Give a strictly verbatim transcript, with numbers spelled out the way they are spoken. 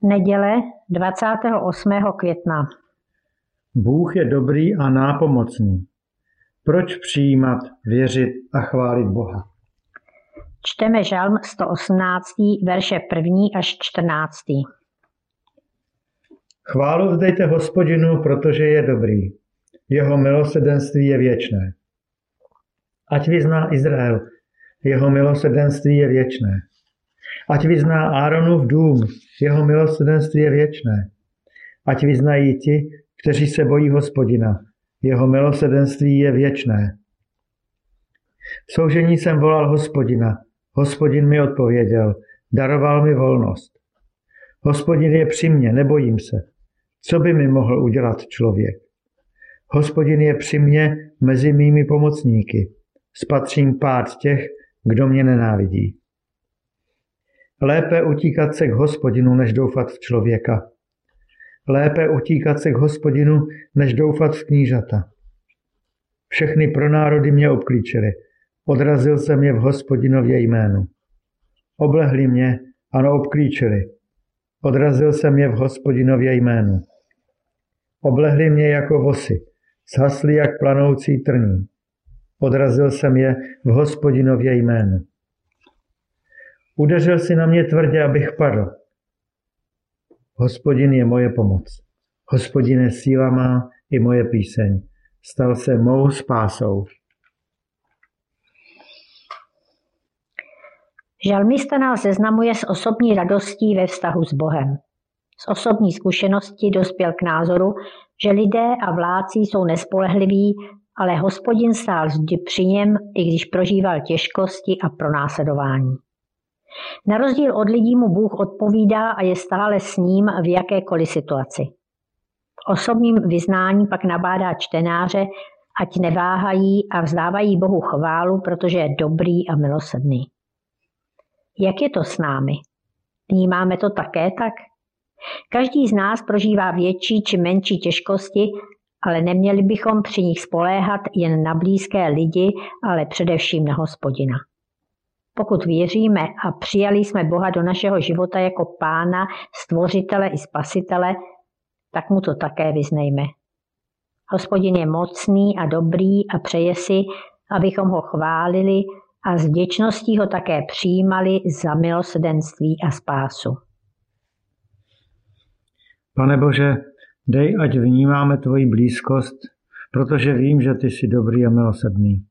Neděle dvacátého osmého května. Bůh je dobrý a nápomocný. Proč přijímat, věřit a chválit Boha? Čteme Žalm sto osmnáct, verše první až čtrnáctý. Chválu vzdejte Hospodinu, protože je dobrý. Jeho milosrdenství je věčné. Ať vyzná Izrael, jeho milosrdenství je věčné. Ať vyzná Áronův dům, jeho milosrdenství je věčné. Ať vyznají ti, kteří se bojí Hospodina, jeho milosrdenství je věčné. V soužení jsem volal Hospodina, Hospodin mi odpověděl, daroval mi volnost. Hospodin je při mně, nebojím se. Co by mi mohl udělat člověk? Hospodin je při mně mezi mými pomocníky. Spatřím pád těch, kdo mě nenávidí. Lépe utíkat se k Hospodinu, než doufat v člověka. Lépe utíkat se k Hospodinu, než doufat v knížata. Všechny pronárody mě obklíčily. Odrazil jsem je v Hospodinově jménu. Oblehli mě, ano, obklíčili. Odrazil jsem je v Hospodinově jménu. Oblehli mě jako vosy, zhasli jak planoucí trní. Odrazil jsem je v Hospodinově jménu. Udeřil si na mě tvrdě, abych padl. Hospodin je moje pomoc. Hospodin je síla má i moje píseň. Stal se mou spásou. Žalmista nás seznamuje s osobní radostí ve vztahu s Bohem. Z osobní zkušenosti dospěl k názoru, že lidé a vládci jsou nespolehliví, ale Hospodin stál vždy při něm, i když prožíval těžkosti a pronásledování. Na rozdíl od lidí mu Bůh odpovídá a je stále s ním v jakékoliv situaci. V osobním vyznání pak nabádá čtenáře, ať neváhají a vzdávají Bohu chválu, protože je dobrý a milosrdný. Jak je to s námi? Vnímáme to také tak? Každý z nás prožívá větší či menší těžkosti, ale neměli bychom při nich spoléhat jen na blízké lidi, ale především na Hospodina. Pokud věříme a přijali jsme Boha do našeho života jako Pána, Stvořitele i Spasitele, tak mu to také vyznejme. Hospodin je mocný a dobrý a přeje si, abychom ho chválili a s vděčností ho také přijímali za milosrdenství a spásu. Pane Bože, dej, ať vnímáme tvoji blízkost, protože vím, že ty jsi dobrý a milosrdný.